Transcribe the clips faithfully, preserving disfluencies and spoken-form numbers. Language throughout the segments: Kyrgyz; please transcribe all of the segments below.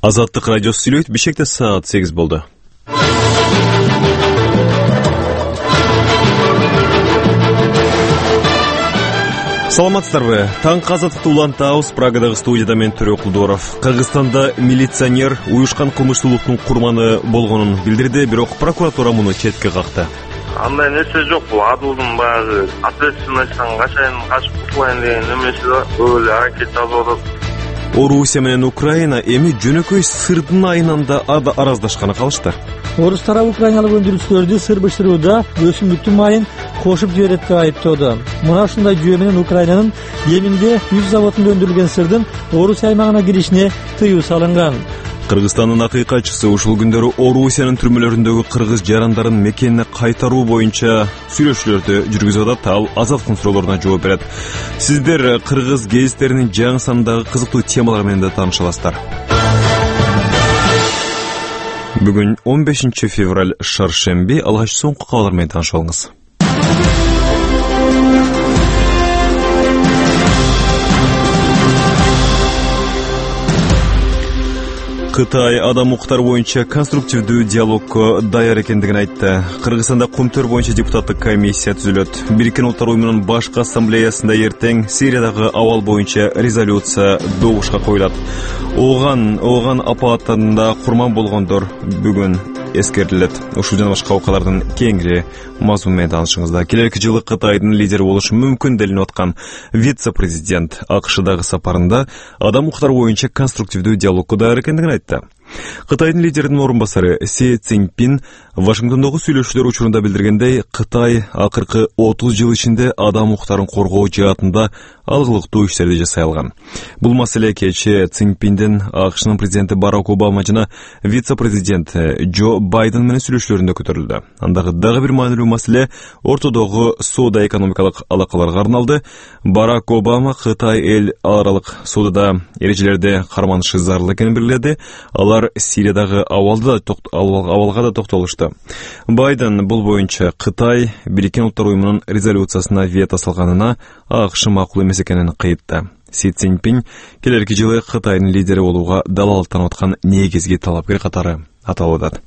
Азаттык радиосу сүйлөйт. Бишкекте саат сегиз болду. Саламатсыздарбы? Таң казаттыкты улантабыз. Прагадагы студияда мен Төрө Кулдоров. Кыргызстанда милиционер уюшкан кылмыштуулуктун курманы болгонун билдирди, бирок прокуратура муну четке какты. Андай нерсе жок, бул адылдын баягы ответственностьтан качайын, качып кутулайын деген немеси да, өлө аракет жасап атат. Орусия менен Украина эми жөнөкөй сырдын айынан да араздашканы калышты. Орус тарабы украиналык өндүрүүчүлөрдү сыр бышырууда өсүмдүктүн майын кошуп жиберет деп айыптоодо. Мына ушундай жүйө менен Украинанын Еминде жүз заводунда өндүрүлгөн сырдын Орусия аймагына киришине тыюу салынган. Кыргызстандын акыйкатчысы ушул күндөрү Орусиянын түрмөлөрүндөгү кыргыз жарандарын мекенине кайтаруу боюнча сүйлөшүүлөрдү жүргүзүп атат. Ал азаттыктын суроолоруна жооп берет. Сиздер кыргыз гезиттеринин жаңы сандагы кызыктуу темалар менен да тааныша аласыздар. Бүгүн он бешинчи февраль шаршемби, алгач соңку кабарлар менен таанышып алыңыз. Кытай адам укуктар боюнча конструктивдүү диалогко даяр экендигин айтты. Кыргызстанда Кумтөр боюнча депутаттык комиссия түзүлөт. Бириккен Улуттар уюмунун башкы ассамблеясында эртең Сириядагы абал боюнча резолюция добушка коюлат. Ооган, ооган апааттарында курман болгондор бүгүн эскерилет. Ушул жана башка окуялардын кеңири мазмуну менен таанышыңыздар. Келерки жылы Кытайдын лидери болушу мүмкүн делинип аткан вице-президент АКШдагы сапарында адам укуктар боюнча конструктивдүү диалогко даяр экендигин айтты. Кытайдын лидеринин орун басары Си Цзиньпин Вашингтондогу сүйлөшүүлөр учурунда билдиргендей, Кытай акыркы отуз жыл ичинде адам укуктарын коргоо жаатында алгылыктуу иштерди жасай алган. Бул маселе кечээ Цзиньпиндин АКШнын президенти Барак Обама жана вице-президент Джо Байден менен сүйлөшүүлөрүндө көтөрүлдү. Андагы дагы бир маанилүү маселе ортодогу соода экономикалык алакаларга арналды. Барак Обама Кытай эл аралык соодада эрежелерди карманышы зарыл экенин белгиледи. Алар Сириядагы абалда абалга да токтолушту. Байден бул боюнча Кытай Бириккен Улуттар уюмунун резолюциясына вето салганына АКШ макул эмес экенин кыйтты. Си Цзиньпин келерки жылы Кытайдын лидери болууга далалыктанып аткан негизги талапкер катары аталып.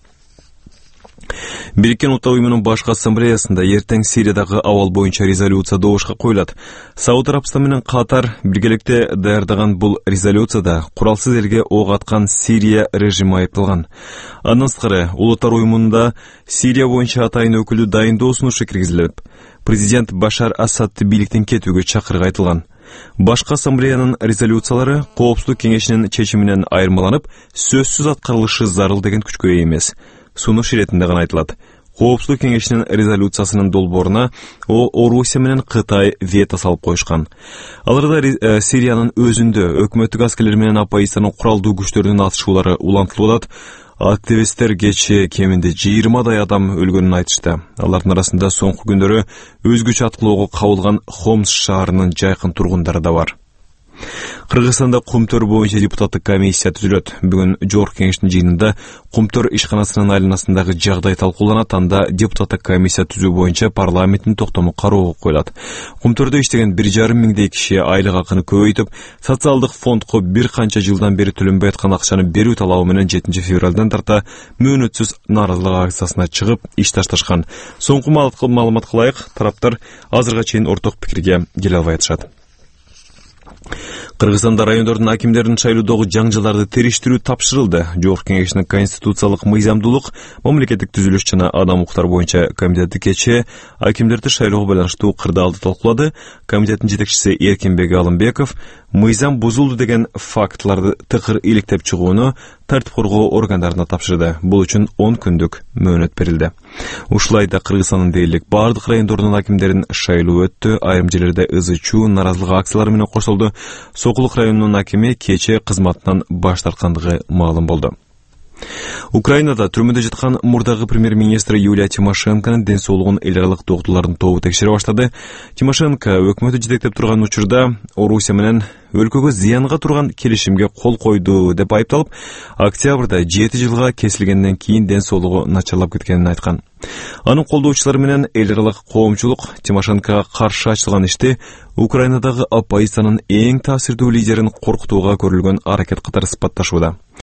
Бириккен Улуттар уюмунун башкы ассамблеясында эртең Сириядагы абал боюнча резолюция добушка коюлат. Сауд Арабстан менен Катар биргеликте даярдаган бул резолюцияда куралсыз элге ок аткан Сирия режими айыпталган. Андан сырткары Улуттар уюмунда Сирия боюнча атайын өкүлдү дайындоо сунушу киргизилип, президент Башар Асадты бийликтен кетүүгө чакыргы айтылган. Башкы ассамблеянын резолюциялары Коопсуздук кеңешинин чечиминен айырмаланып, сөзсүз аткарылышы зарыл деген күчкө ээ эмес. Сунуш иретинде гана айтылат. Коопсуздук кеңешинин резолюциясынын долбооруна Орусия менен Кытай вето салып коюшкан. Аларда Сириянын өзүндө өкмөттүк аскерлер менен оппозициянын куралдуу күчтөрүнүн атышуулары улантылып атат. Активисттер кечээ кеминде жыйырмадай адам өлгөнүн айтышты. Алардын арасында соңку күндөрү өзгөчө аткылоого кабылган Хомс шаарынын жайкын тургундары да бар. Кыргызстанда Кумтөр боюнча депутаттык комиссия түзүлөт. Бүгүн Жогорку кеңештин жыйынында Кумтөр ишканасынын айланасындагы жагдай талкууланат. Анда депутаттык комиссия түзүү боюнча парламенттин токтому кароого коюлат. Кумтөрдө иштеген бир жарым миңдей киши айлык акыны көбөйтүп, социалдык фондко бир канча жылдан бери төлөнбөй аткан акчаны берүү талабы менен жетинчи февралдан тарта мөөнөтсүз нааразылык акциясына чыгып, иш ташташкан. Соңку маалыматка ылайык, тараптар азырга чейин орток пикирге келе албай атышат. Кыргызстанда райондордун акимдерин шайлоодогу жаңжаларды териштирүү тапшырылды. Жогорку кеңештин конституциялык мыйзамдуулук, мамлекеттик түзүлүш жана адам укуктары боюнча комитети кечээ акимдерди шайлоого байланыштуу кырдаалды талкуулады. Комитеттин жетекчиси Эркинбек Алымбеков мыйзам бузулду деген фактларды тыкыр иликтеп чыгууну тартип коргоо органдарына тапшырды. Бул үчүн он күндүк мөөнөт берилди. Ушулай да Кыргызстандын дээрлик бардык райондордун акимдерин шайлоо өттү. Айрым жерлерде ызы чуу, наразылык акциялары менен коштолду. Сокулук районунун акими кечээ кызматынан баш тарткандыгы маалым болду. Украинада түрмөдө жаткан мурдагы премьер-министр Юлия Тимошенконун ден соолугун эл аралык доктурлардын тобу текшере баштады. Тимошенко өкмөтү жетектеп турган учурда Орусия менен өлкөгө зыянга турган келишимге кол койду деп айыпталып, октябрда жети жылга кесилгенден кийин ден соолугу начарлап кеткенин айткан. Анын колдоочулары менен эл аралык коомчулук Тимошенкого каршы ачылган ишти Украинадагы оппозициянын эң таасирдүү лидерин коркутууга көрүлгөн аракет катары сыпатташууда.